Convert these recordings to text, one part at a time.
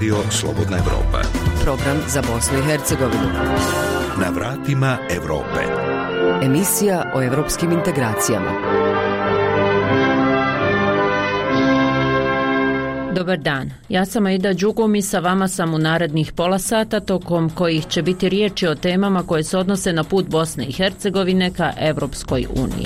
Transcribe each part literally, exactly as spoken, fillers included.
Radio Slobodna Evropa. Program za Bosnu i Hercegovinu. Na vratima Evrope. Emisija o evropskim integracijama. Dobar dan, ja sam Aida Đugum i sa vama sam u narednih pola sata tokom kojih će biti riječi o temama koje se odnose na put Bosne i Hercegovine ka Evropskoj uniji.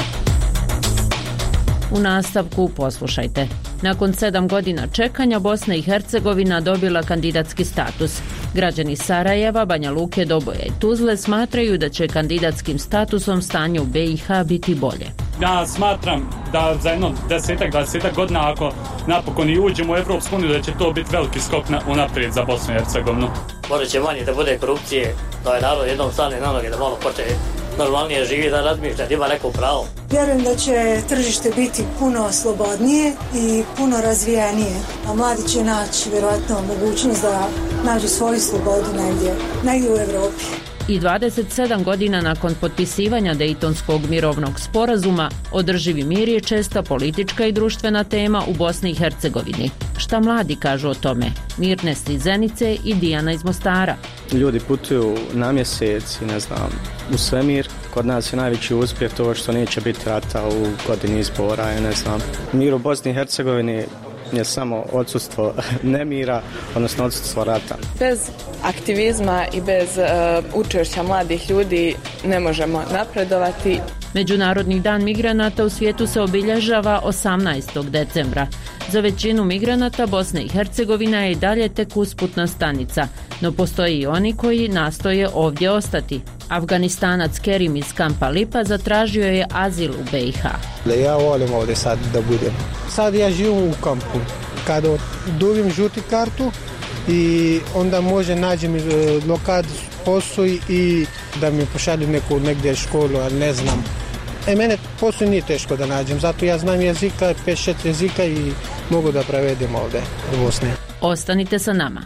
U nastavku poslušajte. Nakon sedam godina čekanja Bosna i Hercegovina dobila kandidatski status. Građani Sarajeva, Banja Luke, Doboja i Tuzle smatraju da će kandidatskim statusom stanje u be i ha biti bolje. Ja smatram da za jedno desetak, dvadesetak godina ako napokon i uđemo u Evropsku uniju da će to biti veliki skok na, unaprijed za Bosnu i Hercegovinu. Možda će manje da bude korupcije, da je narod jednom stane na noge, da malo počne normalnije živi, da razmišlja, da ima neko pravo. Vjerujem da će tržište biti puno slobodnije i puno razvijenije, a mladi će naći vjerojatno mogućnost da nađu svoju slobodu negdje, negdje u Evropi. I dvadeset sedam godina nakon potpisivanja Dejtonskog mirovnog sporazuma, održivi mir je česta politička i društvena tema u Bosni i Hercegovini. Šta mladi kažu o tome? Mirnes iz Zenice i Dijana iz Mostara. Ljudi putuju na mjesec i ne znam, u svemir. Kod nas je najveći uspjeh to što neće biti rata u godini izbora, ja ne znam. Mir u Bosni i Hercegovini je samo odsustvo nemira, odnosno odsustvo rata. Bez aktivizma i bez uh, učešća mladih ljudi ne možemo napredovati. Međunarodni dan migranata u svijetu se obilježava osamnaestog decembra. Za većinu migranata Bosna i Hercegovina je i dalje tek usputna stanica, no postoji i oni koji nastoje ovdje ostati. Afganistanac Kerim iz kampa Lipa zatražio je azil u be i ha. Ja volim ovdje sad da budem. Sad ja živim u kampu. Kada dobim žuti kartu i onda može nađem lokad posao i da mi pošalju neku negdje školu, ali ne znam. E, mene posao nije teško da nađem, zato ja znam jezika, pet šest jezika i mogu da prevedem ovdje u Bosni. Ostanite sa nama.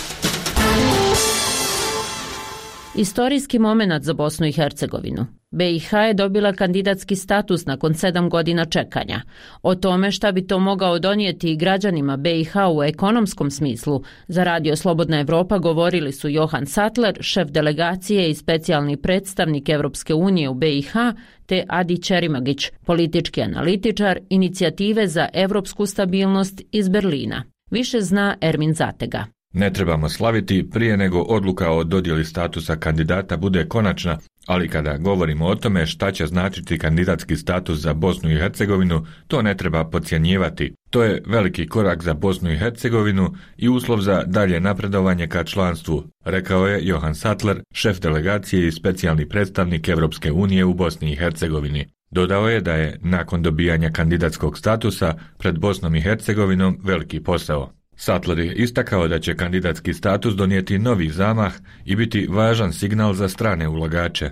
Istorijski momenat za Bosnu i Hercegovinu. be i ha je dobila kandidatski status nakon sedam godina čekanja. O tome šta bi to mogao donijeti i građanima be i ha u ekonomskom smislu, za Radio Slobodna Evropa govorili su Johan Sattler, šef delegacije i specijalni predstavnik Evropske unije u be i ha, te Adi Čerimagić, politički analitičar Inicijative za evropsku stabilnost iz Berlina. Više zna Ermin Zatega. Ne trebamo slaviti prije nego odluka o dodjeli statusa kandidata bude konačna, ali kada govorimo o tome šta će značiti kandidatski status za Bosnu i Hercegovinu, to ne treba podcjenjivati. To je veliki korak za Bosnu i Hercegovinu i uslov za dalje napredovanje ka članstvu, rekao je Johan Sattler, šef delegacije i specijalni predstavnik Evropske unije u Bosni i Hercegovini. Dodao je da je nakon dobijanja kandidatskog statusa pred Bosnom i Hercegovinom veliki posao. Sattler je istakao da će kandidatski status donijeti novi zamah i biti važan signal za strane ulagače.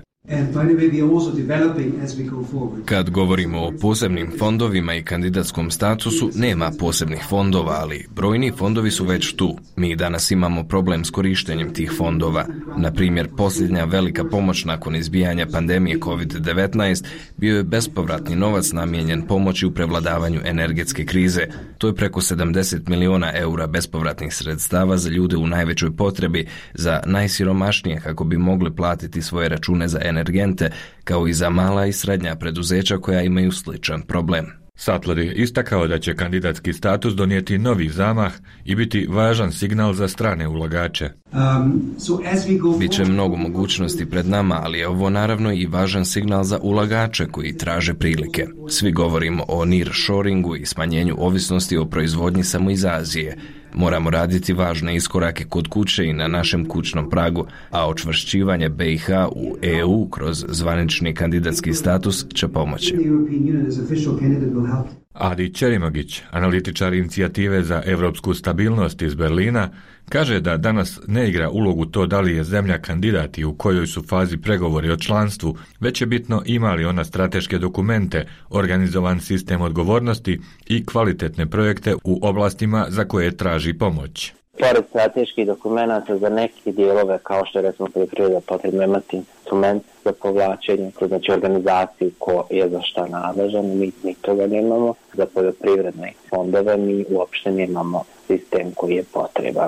Kad govorimo o posebnim fondovima i kandidatskom statusu, nema posebnih fondova, ali brojni fondovi su već tu. Mi danas imamo problem s korištenjem tih fondova. Na primjer, posljednja velika pomoć nakon izbijanja pandemije kovid devetnaest bio je bespovratni novac namijenjen pomoći u prevladavanju energetske krize. To je preko sedamdeset miliona eura bespovratnih sredstava za ljude u najvećoj potrebi, za najsiromašnije kako bi mogli platiti svoje račune za energente, kao i za mala i srednja preduzeća koja imaju sličan problem. Sattler je istakao da će kandidatski status donijeti novi zamah i biti važan signal za strane ulagače. Um, so Biće mnogo mogućnosti pred nama, ali je ovo naravno i važan signal za ulagače koji traže prilike. Svi govorimo o nearshoringu i smanjenju ovisnosti o proizvodnji samo iz Azije. Moramo raditi važne iskorake kod kuće i na našem kućnom pragu, a očvršćivanje be i ha u e u kroz zvanični kandidatski status će pomoći. Adi Čerimagić, analitičar Inicijative za evropsku stabilnost iz Berlina, kaže da danas ne igra ulogu to da li je zemlja kandidat i u kojoj su fazi pregovori o članstvu, već je bitno ima li ona strateške dokumente, organizovan sistem odgovornosti i kvalitetne projekte u oblastima za koje traži pomoć. Pored strateških dokumenta za neke dijelove, kao što je recimo poljoprivreda, potrebno imati instrument za povlačenje, to znači organizaciju ko je za šta nadležan, mi, mi toga nemamo. Za poljoprivredne fondove mi uopšte nemamo sistem koji je potreban.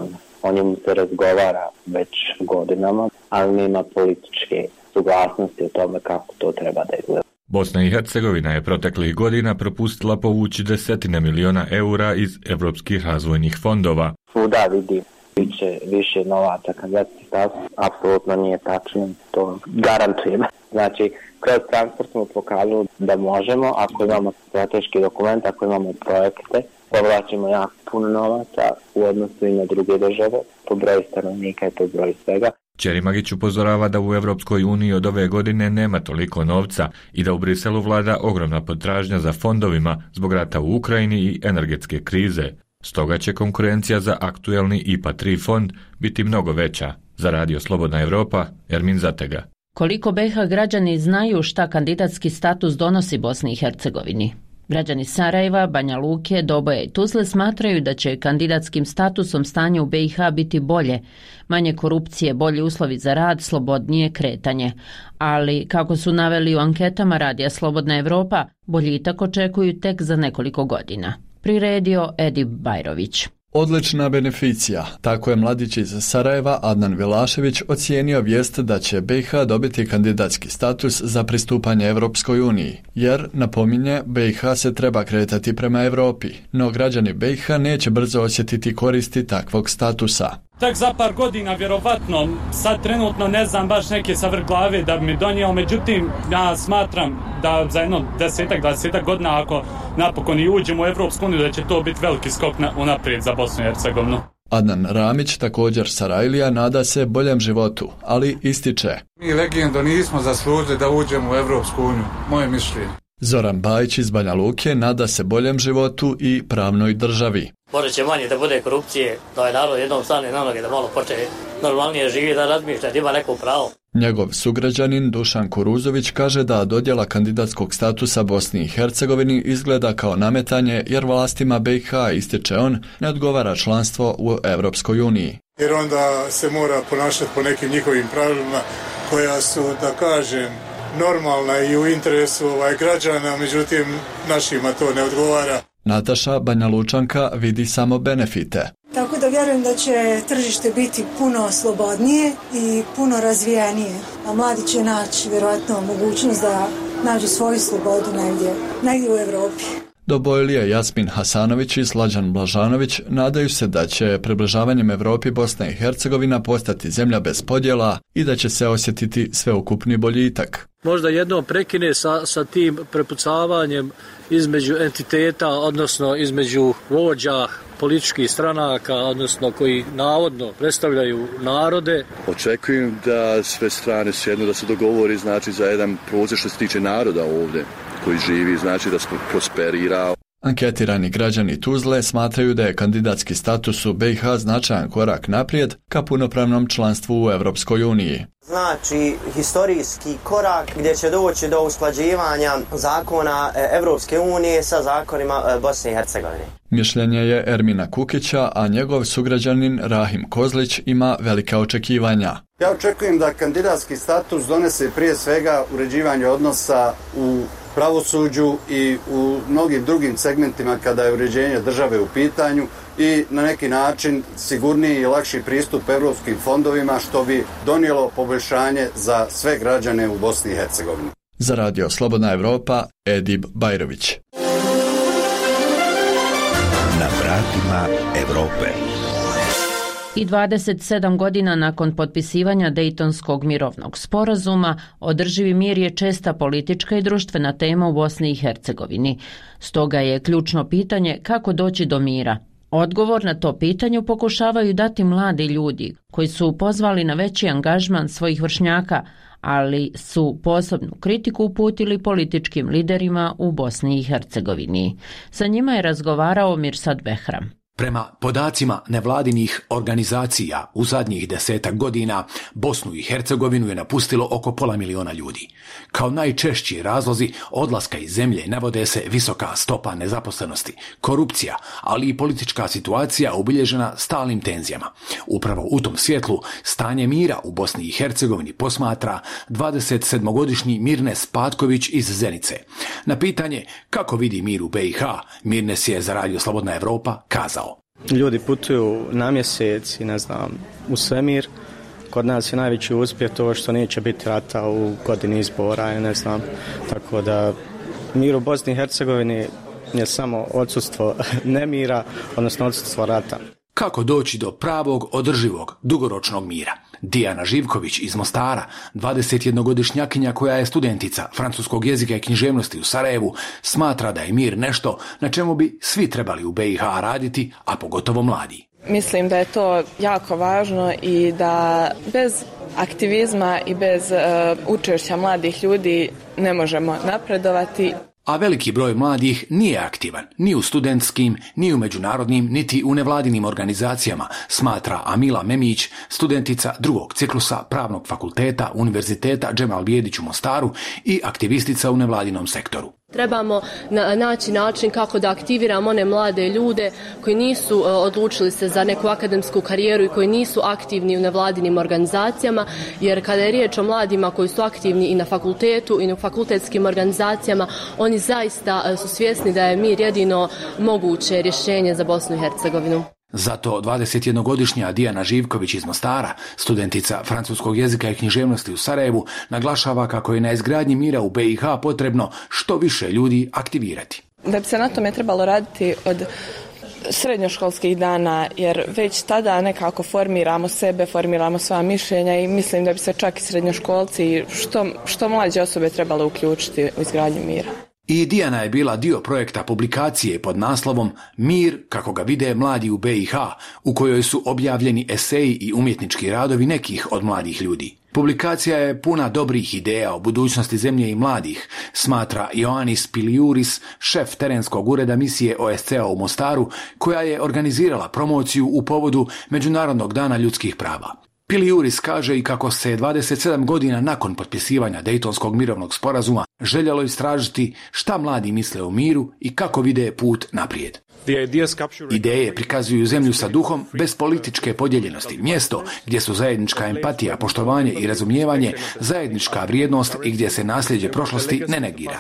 O njemu se razgovara već godinama, ali nema političke suglasnosti o tome kako to treba da izgleda. Bosna i Hercegovina je proteklih godina propustila povući desetine miliona eura iz evropskih razvojnih fondova. Svuda vidi više, više novaca kandidatski status, apsolutno nije tačno, to garantujem. Znači, kroz transport smo pokazali da možemo, ako imamo strateški dokument, ako imamo projekte, povlačimo jako puno novaca u odnosu i na druge države, po broju stanovnika i po broju svega. Čeri Magić upozorava da u Evropskoj uniji od ove godine nema toliko novca i da u Briselu vlada ogromna potražnja za fondovima zbog rata u Ukrajini i energetske krize. Stoga će konkurencija za aktuelni I P A tri fond biti mnogo veća. Za Radio Slobodna Evropa, Ermin Zatega. Koliko B i H građani znaju šta kandidatski status donosi Bosni i Hercegovini? Građani Sarajeva, Banja Luke, Doboja i Tuzle smatraju da će kandidatskim statusom stanje u B i H biti bolje, manje korupcije, bolji uslovi za rad, slobodnije kretanje. Ali, kako su naveli u anketama Radija Slobodna Evropa, boljitak očekuju tek za nekoliko godina. Priredio Edip Bajrović. Odlična beneficija, tako je mladić iz Sarajeva Adnan Vilašević ocijenio vijest da će B i H dobiti kandidatski status za pristupanje Evropskoj uniji, jer, napominje, B i H se treba kretati prema Europi, no građani B i H neće brzo osjetiti koristi takvog statusa. Tek za par godina, vjerovatno, sad trenutno ne znam baš neke savrh glave da bi mi donio, međutim, ja smatram da za jedno desetak, dvadesetak godina, ako napokon i uđemo u Evropsku uniju, da će to biti veliki skok na, unaprijed za Bosnu i Hercegovinu. Adnan Ramić, također Sarajlija, nada se boljem životu, ali ističe: Mi legendo nismo zaslužili da uđemo u Evropsku uniju, moje mišljenje. Zoran Bajić iz Banja Luke nada se boljem životu i pravnoj državi. Možda će manje da bude korupcije, da je narod jednom stane na noge, da malo počne normalnije živi, da razmišlja, da ima neko pravo. Njegov sugrađanin Dušan Kuruzović kaže da dodjela kandidatskog statusa Bosni i Hercegovini izgleda kao nametanje, jer vlastima B i H, ističe on, ne odgovara članstvo u Evropskoj uniji. Jer onda se mora ponašati po nekim njihovim pravilima koja su, da kažem, normalna i u interesu ovaj građana, međutim našima to ne odgovara. Nataša, Banja Lučanka, vidi samo benefite. Tako da vjerujem da će tržište biti puno slobodnije i puno razvijenije, a mladi će naći vjerojatno mogućnost da nađu svoju slobodu negdje, negdje u Europi. Dobojlije Jasmin Hasanović i Slađan Blažanović nadaju se da će približavanjem Europi Bosna i Hercegovina postati zemlja bez podjela i da će se osjetiti sveukupni boljitak. Možda jednom prekine sa, sa tim prepucavanjem između entiteta, odnosno između vođa političkih stranaka, odnosno koji navodno predstavljaju narode. Očekujem da sve strane sjednu, da se dogovori, znači, za jedan proces što se tiče naroda ovdje koji živi, znači da smo prosperirao. Anketirani građani Tuzle smatraju da je kandidatski status u B i H značajan korak naprijed ka punopravnom članstvu u Evropskoj uniji. Znači, historijski korak gdje će doći do usklađivanja zakona Evropske unije sa zakonima Bosne i Hercegovine. Mišljenje je Ermina Kukića, a njegov sugrađanin Rahim Kozlić ima velika očekivanja. Ja očekujem da kandidatski status donese prije svega uređivanje odnosa u pravosuđu i u mnogim drugim segmentima kada je uređenje države u pitanju i na neki način sigurniji i lakši pristup evropskim fondovima, što bi donijelo poboljšanje za sve građane u Bosni i Hercegovini. Za Radio Slobodna Evropa, Edip Bajrović. Na vratima Evrope. I dvadeset sedam godina nakon potpisivanja Dejtonskog mirovnog sporazuma, održivi mir je česta politička i društvena tema u Bosni i Hercegovini. Stoga je ključno pitanje kako doći do mira. Odgovor na to pitanje pokušavaju dati mladi ljudi koji su pozvali na veći angažman svojih vršnjaka, ali su posebnu kritiku uputili političkim liderima u Bosni i Hercegovini. Sa njima je razgovarao Mirsad Behram. Prema podacima nevladinih organizacija u zadnjih desetak godina Bosnu i Hercegovinu je napustilo oko pola miliona ljudi. Kao najčešći razlozi odlaska iz zemlje navode se visoka stopa nezaposlenosti, korupcija, ali i politička situacija obilježena stalnim tenzijama. Upravo u tom svjetlu stanje mira u Bosni i Hercegovini posmatra dvadesetsedmogodišnji Mirnes Patković iz Zenice. Na pitanje kako vidi mir u B i H, Mirnes je za Radio Slobodna Evropa kazao: Ljudi putuju na mjesec i ne znam, u svemir. Kod nas je najveći uspjeh to što neće biti rata u godini izbora, ne znam. Tako da mir u Bosni i Hercegovini je samo odsudstvo nemira, odnosno odsudstvo rata. Kako doći do pravog, održivog, dugoročnog mira? Dijana Živković iz Mostara, dvadesetjednogodišnjakinja koja je studentica francuskog jezika i književnosti u Sarajevu, smatra da je mir nešto na čemu bi svi trebali u B i H raditi, a pogotovo mladi. Mislim da je to jako važno i da bez aktivizma i bez uh, učešća mladih ljudi ne možemo napredovati. A veliki broj mladih nije aktivan ni u studentskim, ni u međunarodnim, niti u nevladinim organizacijama, smatra Amila Memić, studentica drugog ciklusa Pravnog fakulteta Univerziteta Džemal Bijedić u Mostaru i aktivistica u nevladinom sektoru. Trebamo naći način kako da aktiviramo one mlade ljude koji nisu odlučili se za neku akademsku karijeru i koji nisu aktivni u nevladinim organizacijama, jer kada je riječ o mladima koji su aktivni i na fakultetu i u fakultetskim organizacijama, oni zaista su svjesni da je mir jedino moguće rješenje za Bosnu i Hercegovinu. Zato dvadesetjednogodišnja Dijana Živković iz Mostara, studentica francuskog jezika i književnosti u Sarajevu, naglašava kako je na izgradnji mira u B i H potrebno što više ljudi aktivirati. Da bi se na tome trebalo raditi od srednjoškolskih dana, jer već tada nekako formiramo sebe, formiramo svoja mišljenja i mislim da bi se čak i srednjoškolci što, što mlađe osobe trebalo uključiti u izgradnju mira. I Dijana je bila dio projekta publikacije pod naslovom Mir kako ga vide mladi u B i H, u kojoj su objavljeni eseji i umjetnički radovi nekih od mladih ljudi. Publikacija je puna dobrih ideja o budućnosti zemlje i mladih, smatra Ioannis Piliuris, šef terenskog ureda misije O S C-a u Mostaru, koja je organizirala promociju u povodu Međunarodnog dana ljudskih prava. Piliuris kaže i kako se dvadeset sedam godina nakon potpisivanja Dejtonskog mirovnog sporazuma željelo istražiti šta mladi misle o miru i kako vide put naprijed. Ideje prikazuju zemlju sa duhom bez političke podijeljenosti, mjesto gdje su zajednička empatija, poštovanje i razumijevanje zajednička vrijednost i gdje se nasljeđe prošlosti ne negira.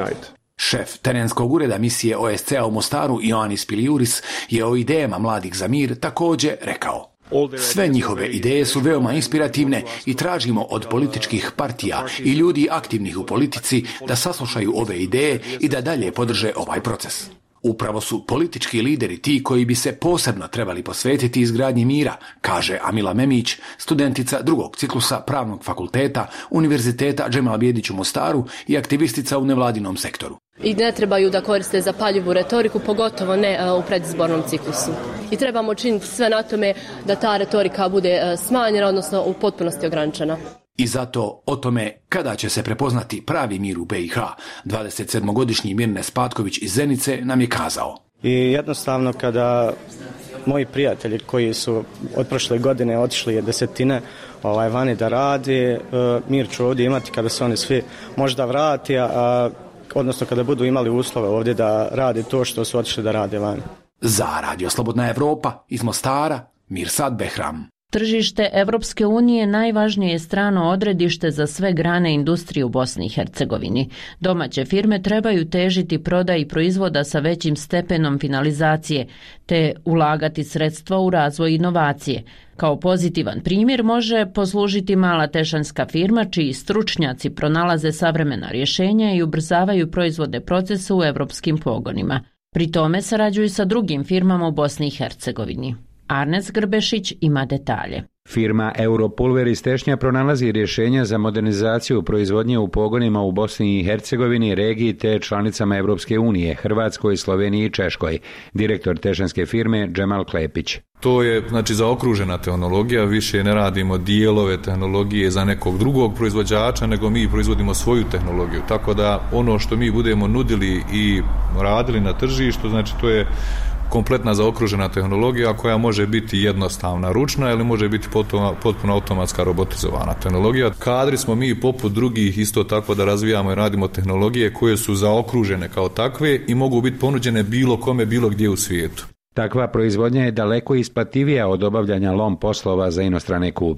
Šef terenskog ureda misije O S C-a u Mostaru Ioannis Piliuris je o idejama mladih za mir također rekao: sve njihove ideje su veoma inspirativne i tražimo od političkih partija i ljudi aktivnih u politici da saslušaju ove ideje i da dalje podrže ovaj proces. Upravo su politički lideri ti koji bi se posebno trebali posvetiti izgradnji mira, kaže Amila Memić, studentica drugog ciklusa Pravnog fakulteta Univerziteta Džemal Bijedić u Mostaru i aktivistica u nevladinom sektoru. I ne trebaju da koriste zapaljivu retoriku, pogotovo ne u predizbornom ciklusu. I trebamo činiti sve na tome da ta retorika bude smanjena, odnosno u potpunosti ograničena. I zato o tome kada će se prepoznati pravi mir u B i H, dvadesetsedmogodišnji Mirne Spatković iz Zenice nam je kazao. I jednostavno kada moji prijatelji koji su od prošle godine otišli je desetine ovaj, vani da radi, mir ću ovdje imati kada se oni svi možda vrati, a, odnosno kada budu imali uslove ovdje da radi to što su otišli da rade vani. Za Radio Slobodna Evropa iz Mostara, Mirsad Behram. Tržište Evropske unije najvažnije je strano odredište za sve grane industrije u Bosni i Hercegovini. Domaće firme trebaju težiti prodaji proizvoda sa većim stepenom finalizacije, te ulagati sredstva u razvoj inovacije. Kao pozitivan primjer može poslužiti mala tešanska firma čiji stručnjaci pronalaze savremena rješenja i ubrzavaju proizvodne procese u evropskim pogonima. Pri tome sarađuju sa drugim firmama u Bosni i Hercegovini. Arnes Grbešić ima detalje. Firma Europulver iz Tešnja pronalazi rješenja za modernizaciju proizvodnje u pogonima u Bosni i Hercegovini, regiji te članicama Evropske unije, Hrvatskoj, Sloveniji i Češkoj. Direktor tešanske firme Džemal Klepić. To je znači zaokružena tehnologija, više ne radimo dijelove tehnologije za nekog drugog proizvođača, nego mi proizvodimo svoju tehnologiju. Tako da ono što mi budemo nudili i radili na tržištu, znači to je kompletna zaokružena tehnologija koja može biti jednostavna ručna ili može biti potpuno, potpuno automatska robotizovana tehnologija. Kadri smo mi poput drugih isto tako da razvijamo i radimo tehnologije koje su zaokružene kao takve i mogu biti ponuđene bilo kome, bilo gdje u svijetu. Takva proizvodnja je daleko isplativija od obavljanja lom poslova za inostrane kupce.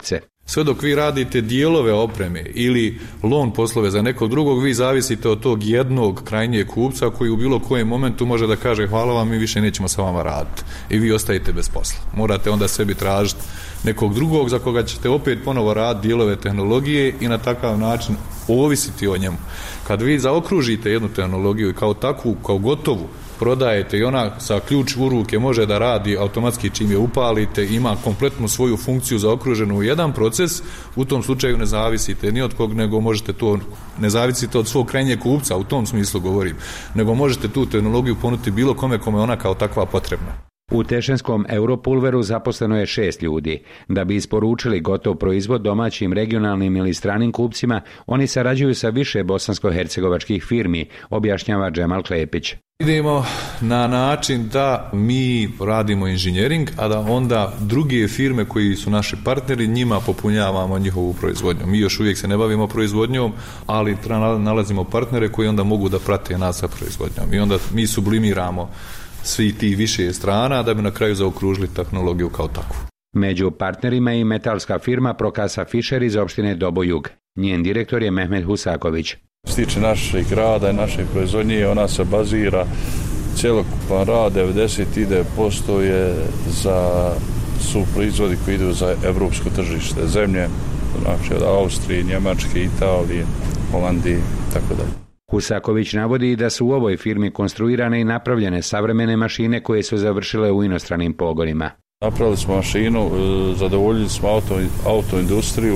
Sve dok vi radite dijelove opreme ili lon poslove za nekog drugog, vi zavisite od tog jednog krajnjeg kupca koji u bilo kojem momentu može da kaže hvala vam, mi više nećemo sa vama raditi i vi ostajete bez posla. Morate onda sebi tražiti nekog drugog za koga ćete opet ponovo raditi dijelove tehnologije i na takav način ovisiti o njemu. Kad vi zaokružite jednu tehnologiju i kao takvu, kao gotovu, prodajete i ona sa ključ u ruke može da radi automatski čim je upalite, ima kompletnu svoju funkciju zaokruženu u jedan proces, u tom slučaju ne zavisite ni od kog, nego možete to, ne zavisite od svog krajnjeg kupca, u tom smislu govorim, nego možete tu tehnologiju ponuditi bilo kome kome ona kao takva potrebna. U Tešenskom Europulveru zaposleno je šest ljudi. Da bi isporučili gotov proizvod domaćim, regionalnim ili stranim kupcima, oni sarađuju sa više bosansko-hercegovačkih firmi, objašnjava Džemal Klepić. Idemo na način da mi radimo inženjering, a da onda druge firme koji su naši partneri, njima popunjavamo njihovu proizvodnju. Mi još uvijek se ne bavimo proizvodnjom, ali nalazimo partnere koji onda mogu da prate nas sa proizvodnjom. I onda mi sublimiramo svi ti više strana da bi na kraju zaokružili tehnologiju kao takvu. Među partnerima je i metalska firma Prokasa Fischer iz opštine Dobojug. Njen direktor je Mehmet Husaković. Što se tiče našeg rada i naše proizvodnje, ona se bazira, cjelokupan rad, devedeset posto je za su proizvodi koji idu za evropsko tržište zemlje, znači od Austrije, Njemačke, Italije, Holandije, tako dalje. Husaković navodi da su u ovoj firmi konstruirane i napravljene savremene mašine koje su završile u inostranim pogonima. Napravili smo mašinu, zadovoljili smo auto, autoindustriju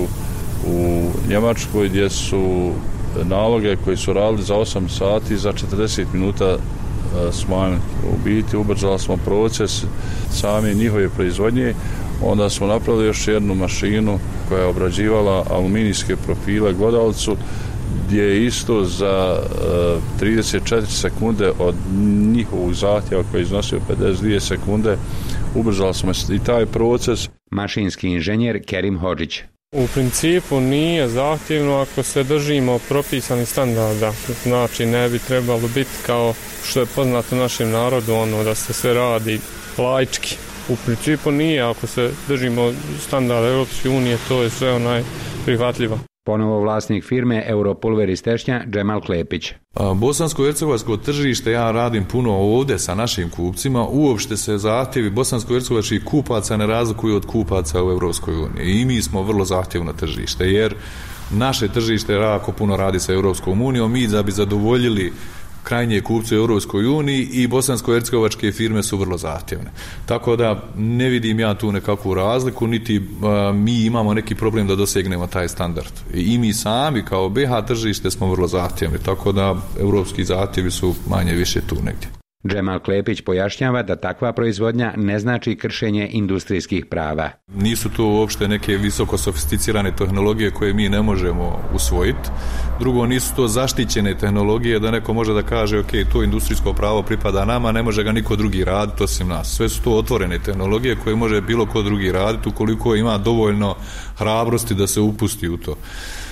u Njemačkoj gdje su naloge koji su radili za osam sati za četrdeset minuta smanjili. U biti ubrzali smo proces same njihove proizvodnje. Onda smo napravili još jednu mašinu koja je obrađivala aluminijske profile glodavcu, gdje je isto za uh, trideset četiri sekunde od njihovog zahtjeva koji je iznosio pedeset dvije sekunde ubrzali smo i taj proces. Mašinski inženjer Kerim Hodžić. U principu nije zahtjevno ako se držimo propisanih standarda. Znači ne bi trebalo biti kao što je poznato našem narodu, ono da se sve radi laički. U principu nije, ako se držimo standarda Europske unije, to je sve onaj prihvatljivo. Ponovo vlasnik firme Europulver iz Tešnja, Džemal Klepić. Bosansko-hercegovačko tržište, ja radim puno ovdje sa našim kupcima, uopšte se zahtjevi bosansko-hercegovačkih kupaca ne razlikuju od kupaca u Europskoj uniji. I mi smo vrlo zahtjevno tržište, jer naše tržište jako puno radi sa Europskom unijom, mi da bi zadovoljili krajnje kupce u Europskoj uniji i bosansko-hercegovačke firme su vrlo zahtjevne. Tako da ne vidim ja tu nekakvu razliku, niti a, mi imamo neki problem da dosegnemo taj standard. I mi sami kao B H tržište smo vrlo zahtjevni, tako da europski zahtjevi su manje više tu negdje. Džemal Klepić pojašnjava da takva proizvodnja ne znači kršenje industrijskih prava. Nisu to uopšte neke visoko sofisticirane tehnologije koje mi ne možemo usvojiti. Drugo, nisu to zaštićene tehnologije da neko može da kaže ok, to industrijsko pravo pripada nama, ne može ga niko drugi raditi osim nas. Sve su to otvorene tehnologije koje može bilo ko drugi raditi ukoliko ima dovoljno hrabrosti da se upusti u to.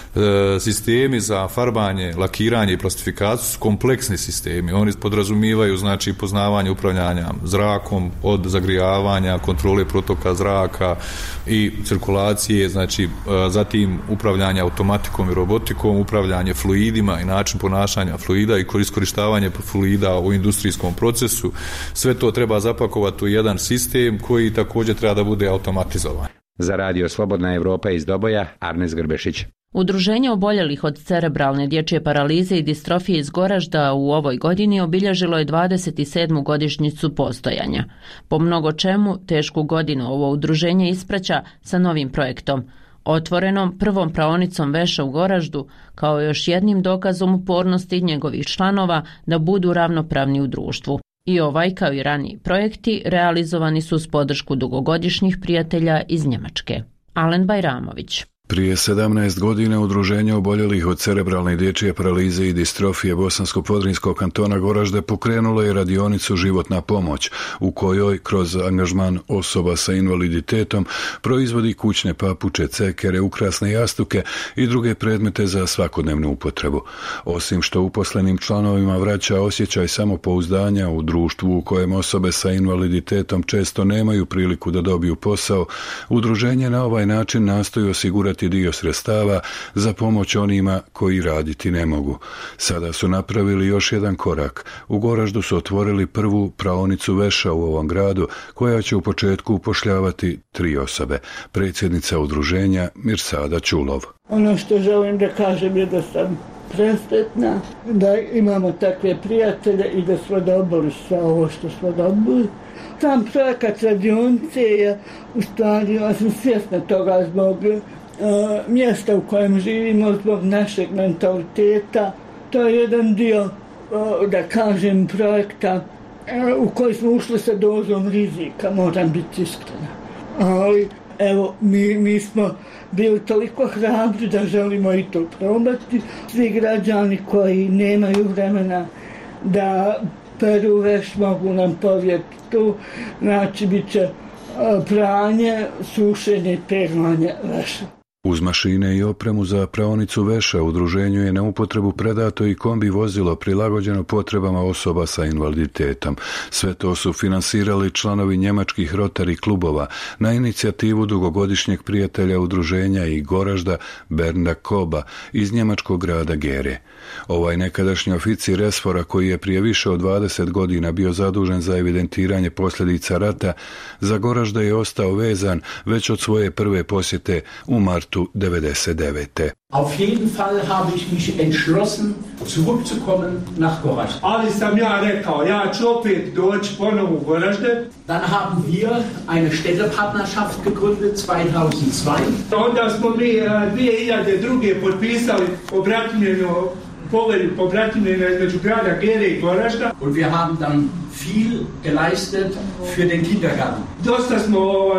Sistemi za farbanje, lakiranje i plastifikaciju su kompleksni sistemi. Oni podrazumijevaju znači poznavanje upravljanja zrakom od zagrijavanja, kontrole protoka zraka i cirkulacije, znači zatim upravljanje automatikom i robotikom, upravljanje fluidima i način ponašanja fluida i iskorištavanje fluida u industrijskom procesu. Sve to treba zapakovati u jedan sistem koji također treba da bude automatizovan. Za radio Slobodna Evropa iz Doboja, Arnes Grbešić. Udruženje oboljelih od cerebralne dječje paralize i distrofije iz Goražda u ovoj godini obilježilo je dvadeset sedmu godišnjicu postojanja. Po mnogo čemu tešku godinu ovo udruženje ispraća sa novim projektom, otvorenom prvom praonicom veša u Goraždu, kao još jednim dokazom upornosti njegovih članova da budu ravnopravni u društvu. I ovaj kao i raniji projekti realizovani su s podršku dugogodišnjih prijatelja iz Njemačke. Alen Bajramović. Prije sedamnaest godina udruženje oboljelih od cerebralne dječje paralize i distrofije Bosansko-podrinjskog kantona Goražde pokrenulo je radionicu Životna pomoć, u kojoj kroz angažman osoba sa invaliditetom proizvodi kućne papuče, cekere, ukrasne jastuke i druge predmete za svakodnevnu upotrebu. Osim što uposlenim članovima vraća osjećaj samopouzdanja u društvu u kojem osobe sa invaliditetom često nemaju priliku da dobiju posao, udruženje na ovaj način nastoji osigurati dio sredstava za pomoć onima koji raditi ne mogu. Sada su napravili još jedan korak. U Goraždu su otvorili prvu praonicu veša u ovom gradu, koja će u početku upošljavati tri osobe. Predsjednica udruženja Mirsada Čulov. Ono što želim da kažem je da sam presretna, da imamo takve prijatelje i da smo dobili sve ovo što smo dobili. Sam projekat radionice je, u stvari, ja sam svjesna toga zbog Uh, mjesta u kojem živimo, zbog našeg mentaliteta. To je jedan dio, uh, da kažem, projekta uh, u koji smo ušli sa dozom rizika, moram biti iskrena. Ali, evo, mi, mi smo bili toliko hrabri da želimo i to probati. Svi građani koji nemaju vremena da peru veš mogu nam povjeti tu, znači bit će uh, pranje, sušenje i peglanje veša. Uz mašine i opremu za praonicu veša udruženju je na upotrebu predato i kombi vozilo prilagođeno potrebama osoba sa invaliditetom. Sve to su finansirali članovi njemačkih Rotary klubova na inicijativu dugogodišnjeg prijatelja udruženja i Goražda Bernda Koba iz njemačkog grada Gere. Ovaj nekadašnji oficir Resfora, koji je prije više od dvadeset godina bio zadužen za evidentiranje posljedica rata, za Goražda je ostao vezan već od svoje prve posjete u martu devedeset devete. Auf jeden Fall habe ich mich entschlossen, zurückzukommen nach Goražde. Ali sam ja rekao, ja ću opet doći ponovo u Goražde. Dann haben wir eine Städtepartnerschaft gegründet zweitausendzwei. Onda smo mi dvije hiljade druge potpisali obratimljeno povelju pobratimljena između grada Gere i Goražda. Und wir haben dann viel geleistet für den Kindergarten. Dosta smo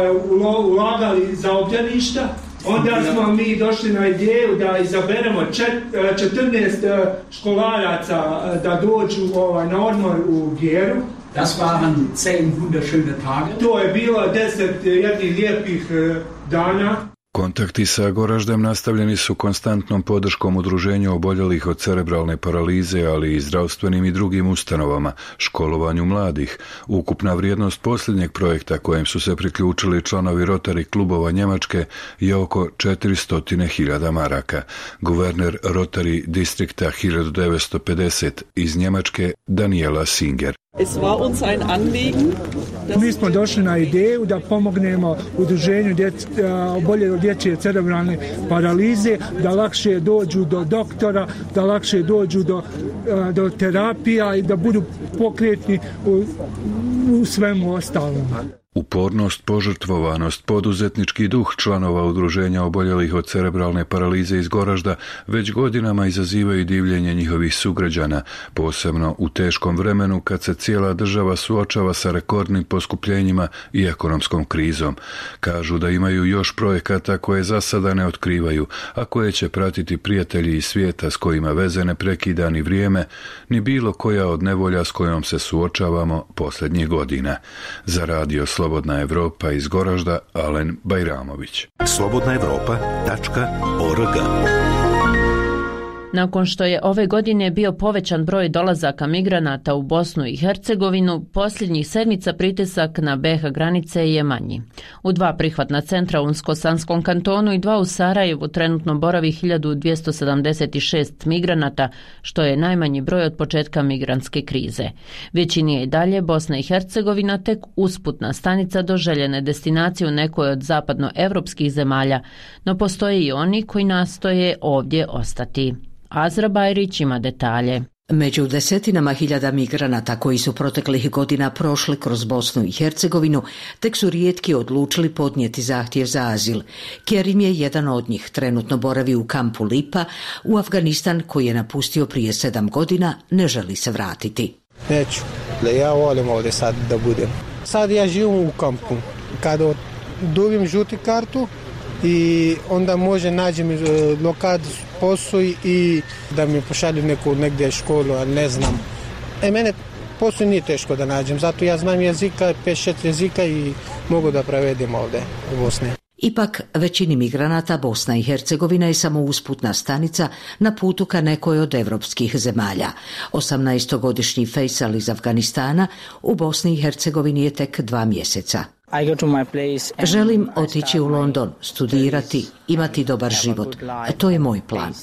uh, ulagali za obdaništa. Onda smo mi došli na ideju da izaberemo četrnaest školaraca da dođu ovaj, na odmor u Geru. Das waren zehn wunderschöne Tage. To je bilo deset jednih lijepih dana. Kontakti sa Goraždem nastavljeni su konstantnom podrškom udruženju oboljelih od cerebralne paralize, ali i zdravstvenim i drugim ustanovama, školovanju mladih. Ukupna vrijednost posljednjeg projekta kojem su se priključili članovi Rotary klubova Njemačke je oko četiristo hiljada maraka. Guverner Rotary distrikta hiljadu devetsto pedeset iz Njemačke Daniela Singer. Es war uns ein Anliegen. Mi smo došli na ideju da pomognemo udruženju djec, oboljelih od dječje cerebralne paralize, da lakše dođu do doktora, da lakše dođu do, do terapija i da budu pokretni u, u svemu ostalom. Upornost, požrtvovanost, poduzetnički duh članova udruženja oboljelih od cerebralne paralize iz Goražda već godinama izazivaju divljenje njihovih sugrađana, posebno u teškom vremenu kad se cijela država suočava sa rekordnim poskupljenjima i ekonomskom krizom. Kažu da imaju još projekata koje za sada ne otkrivaju, a koje će pratiti prijatelji iz svijeta s kojima veze ne prekida ni vrijeme, ni bilo koja od nevolja s kojom se suočavamo posljednjih godina. Za radio Slobodna Evropa iz Goražda, Alen Bajramović. slobodna evropa tačka org. Nakon što je ove godine bio povećan broj dolazaka migranata u Bosnu i Hercegovinu, posljednjih sedmica pritisak na be ha granice je manji. U dva prihvatna centra u Unsko-Sanskom kantonu i dva u Sarajevu trenutno boravi hiljadu dvjesto sedamdeset šest migranata, što je najmanji broj od početka migrantske krize. Većini je i dalje Bosna i Hercegovina tek usputna stanica do željene destinacije u nekoj od zapadnoevropskih zemalja, no postoje i oni koji nastoje ovdje ostati. Azra Bajrić ima detalje. Među desetinama hiljada migranata koji su proteklih godina prošli kroz Bosnu i Hercegovinu, tek su rijetki odlučili podnijeti zahtjev za azil. Kerim je jedan od njih, trenutno boravi u kampu Lipa, u Afganistan koji je napustio prije sedam godina, ne želi se vratiti. Neću, ja volim ovdje sad da budem. Sad ja živim u kampu. Kada dobim žuti kartu, i onda može nađem lokad posao i da mi pošalju neku negdje školu, ali ne znam. E, mene posao nije teško da nađem, zato ja znam jezika, pet šest jezika i mogu da prevedem ovdje u Bosni. Ipak, većini migranata Bosna i Hercegovina je samo usputna stanica na putu ka nekoj od evropskih zemalja. osamnaestogodišnji Faisal iz Afganistana u Bosni i Hercegovini je tek dva mjeseca. Želim otići u London, studirati, imati dobar život. To je moj plan.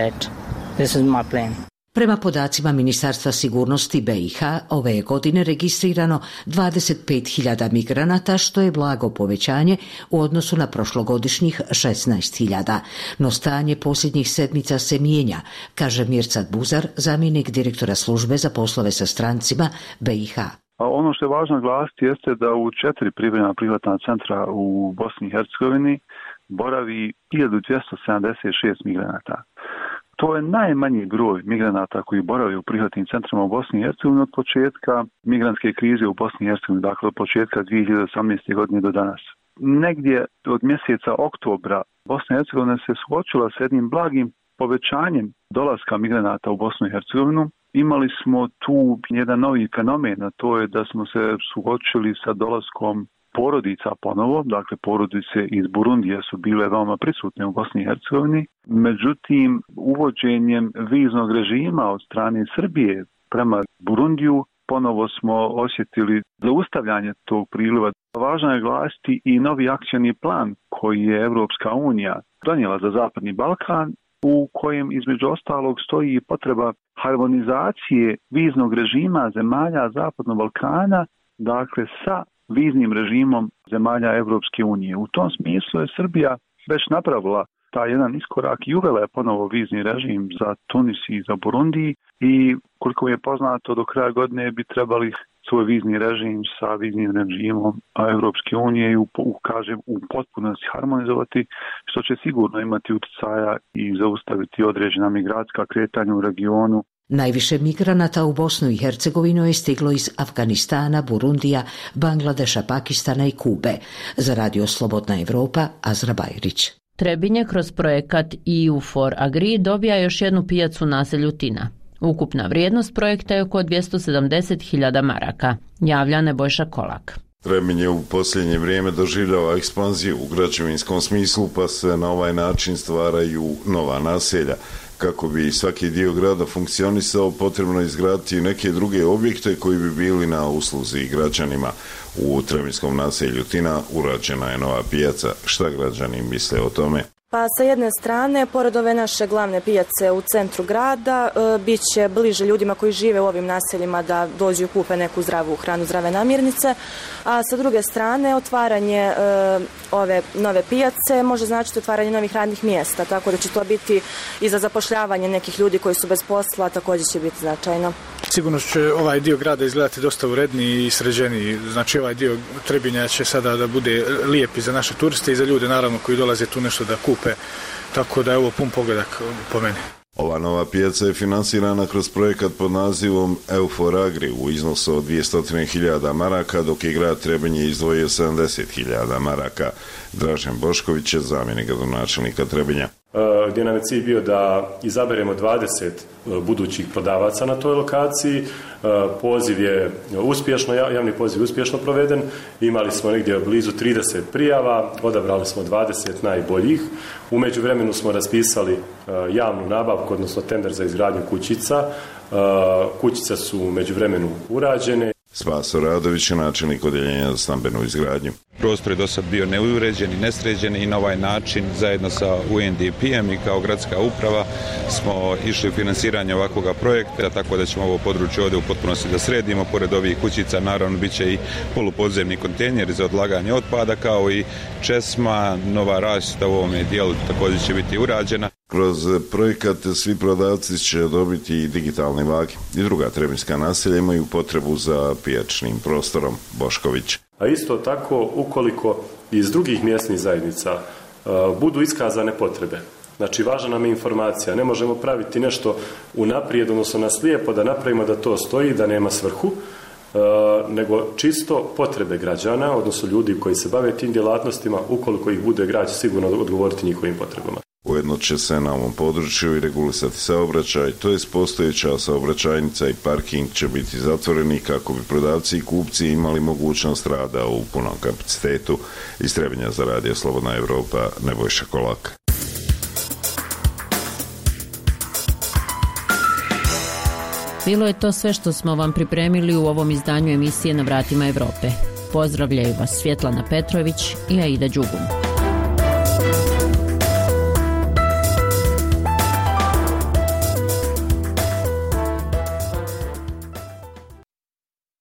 Prema podacima Ministarstva sigurnosti B i H, ove je godine registrirano dvadeset pet hiljada migranata, što je blago povećanje u odnosu na prošlogodišnjih šesnaest hiljada. No stanje posljednjih sedmica se mijenja, kaže Mirsad Buzar, zamjenik direktora službe za poslove sa strancima B i H. Ono što je važno naglasiti jeste da u četiri privremena prihvatna centra u Bosni i Hercegovini boravi hiljadu dvjesto sedamdeset šest migranata. To je najmanji broj migranata koji boravi u prihvatnim centrima u Bosni i Hercegovini od početka migrantske krize u Bosni i Hercegovini, dakle od početka dvije hiljade osamnaeste. godine do danas. Negdje od mjeseca oktobra Bosna i Hercegovina se suočila s jednim blagim povećanjem dolaska migranata u Bosnu i Hercegovinu. Imali smo tu jedan novi fenomen, a to je da smo se suočili sa dolaskom porodica ponovo, dakle porodice iz Burundije su bile veoma prisutne u Bosni i Hercegovini. Međutim, uvođenjem viznog režima od strane Srbije prema Burundiju ponovo smo osjetili zaustavljanje tog priliva. Važno je glasiti i novi akcioni plan koji je Evropska unija donijela za Zapadni Balkan, u kojem između ostalog stoji potreba harmonizacije viznog režima zemalja Zapadnog Balkana, dakle sa viznim režimom zemalja Evropske unije. U tom smislu je Srbija već napravila taj jedan iskorak i uvela je ponovo vizni režim za Tunis i za Burundi i koliko je poznato do kraja godine bi trebali svoj vizni režim sa viznim režimom Evropske unije i u, kažem, u potpunosti harmonizovati, što će sigurno imati utjecaja i zaustaviti određena migracijska kretanja u regionu. Najviše migranata u Bosnu i Hercegovinu je stiglo iz Afganistana, Burundija, Bangladeša, Pakistana i Kube. Za Radio Slobodna Evropa, Azra Bajrić. Trebinje kroz projekat E U for Agri dobija još jednu pijacu u naselju Tina. Ukupna vrijednost projekta je oko dvjesto sedamdeset hiljada maraka. Javlja Nebojša Kolak. Trebinje u posljednje vrijeme doživljava ekspanziju u građevinskom smislu, pa se na ovaj način stvaraju nova naselja. Kako bi svaki dio grada funkcionisao, potrebno izgraditi neke druge objekte koji bi bili na usluzi građanima. U Trebinskom naselju Tina urađena je nova pijaca. Šta građani misle o tome? Pa sa jedne strane, pored ove naše glavne pijace u centru grada, e, bit će bliže ljudima koji žive u ovim naseljima da dođu i kupe neku zdravu hranu, zdrave namirnice, a sa druge strane, otvaranje e, ove nove pijace može značiti otvaranje novih radnih mjesta, tako da će to biti i za zapošljavanje nekih ljudi koji su bez posla, također će biti značajno. Sigurno će ovaj dio grada izgledati dosta uredniji i sređeniji, znači ovaj dio Trebinja će sada da bude lijep i za naše turiste i za ljude naravno koji dolaze tu nešto da kupe, tako da je ovo pun pogledak po meni. Ova nova pijaca je finansirana kroz projekat pod nazivom E U for Agri u iznosu od dvjesto hiljada maraka, dok je grad Trebinje izdvojio sedamdeset hiljada maraka. Dražen Bošković je zamjenik gradonačelnika Trebinja. Gdje nam je cilj bio da izaberemo dvadeset budućih prodavaca na toj lokaciji. Poziv je uspješno, javni poziv je uspješno proveden. Imali smo negdje blizu trideset prijava, odabrali smo dvadeset najboljih. U međuvremenu smo raspisali javnu nabavku, odnosno tender za izgradnju kućica. Kućice su u međuvremenu urađene. Spaso Radović je načelnik odjeljenja za stambenu izgradnju. Prostor je do sad bio neuređen i nesređen i na ovaj način zajedno sa U N D P-em i kao gradska uprava smo išli u finansiranje ovakvog projekta, tako da ćemo ovo područje ovdje u potpunosti da sredimo. Pored ovih kućica naravno bit će i polupodzemni kontejneri za odlaganje otpada, kao i česma, nova rasvjeta u ovome dijelu također će biti urađena. Kroz projekat svi prodavci će dobiti i digitalne vage. I druga trebinska naselja imaju potrebu za pijačnim prostorom. Bošković. A isto tako, ukoliko iz drugih mjesnih zajednica uh, budu iskazane potrebe, znači važna nam je informacija, ne možemo praviti nešto unaprijed, odnosno na slijepo da napravimo da to stoji, da nema svrhu, nego čisto potrebe građana, odnosno ljudi koji se bave tim djelatnostima, ukoliko ih bude grad sigurno odgovoriti njihovim potrebama. Ujedno će se na ovom području i regulisati saobraćaj, to je postojeća saobraćajnica i parking će biti zatvoreni kako bi prodavci i kupci imali mogućnost rada u punom kapacitetu. Iz Trebinja za Radio Slobodna Evropa, Nebojša Kolak. Bilo je to sve što smo vam pripremili u ovom izdanju emisije Na vratima Evrope. Pozdravljaju vas Svjetlana Petrović i Aida Đugum.